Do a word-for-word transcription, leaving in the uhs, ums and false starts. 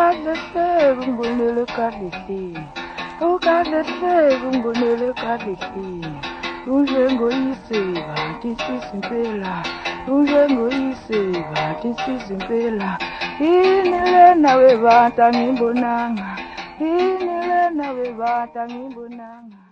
ukadete kumbonele kadete ukadete kumbonele kadete unjengoyiseba tisimpela unjengoyiseba tisimpela inile nawe bata ngimbonanga inile nawe bata ngimbonanga